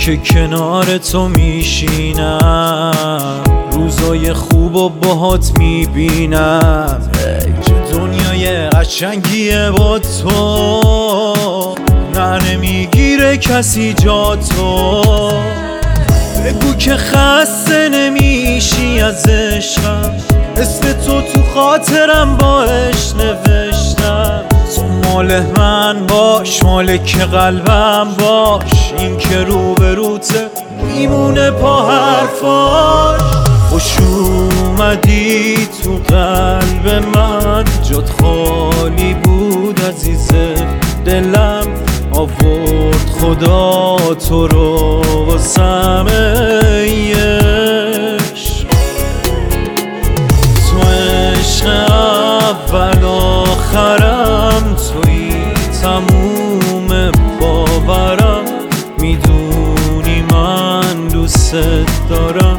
که کنار تو میشینم، روزای خوب و باهات میبینم. چه دنیای قشنگیه با تو، نه نمیگیره کسی جا تو. بگو که خسته نمیشی از عشقم، اسم تو خاطرم باش نوشتم. تو مال من باش، مالک قلبم باش، این که روبروته میمونه پا حرفاش. خوش اومدی تو قلب من، جات خالی بود عزیز دلم. آورد خدا تو رو واسم عشق. تو عشق اول آخرم، توی تموم باورم. میدونی من دوست دارم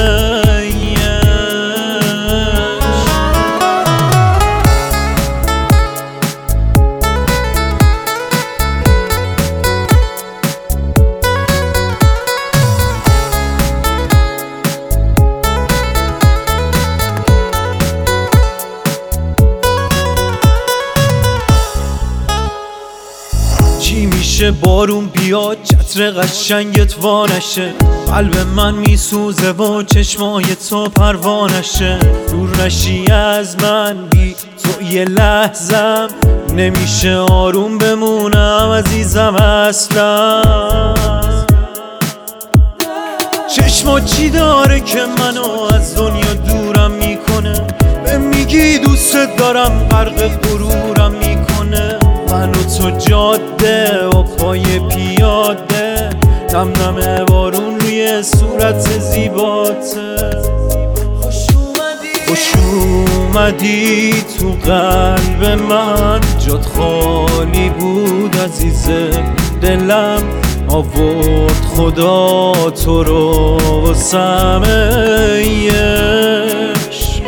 چی میشه بارون بیاد، چتر قشنگت وانشه. قلب من میسوزه و چشمای تو پروانشه. دور نشی از من بی تو یه لحظم، نمیشه آروم بمونم عزیزم اصلا. چشما چی داره که منو از دنیا دورم میکنه؟ به میگی دوست دارم، غرق غرورم میکنه. من و تو جاده و پای پیاده، نم نم بارون روی صورت زیباته. خوش اومدی تو قلب من، جات خالی بود عزیز دلم. آورد خدا تو رو واسم عشق.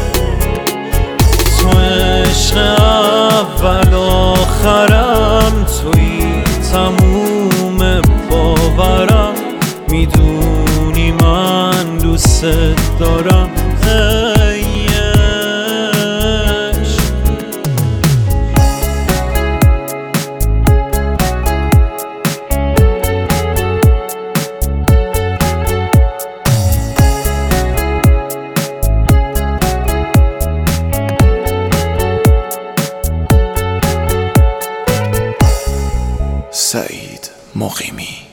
تو عشق اول آخرم، توی تموم باورم. میدونی من دوست دارم سعید مقیمی.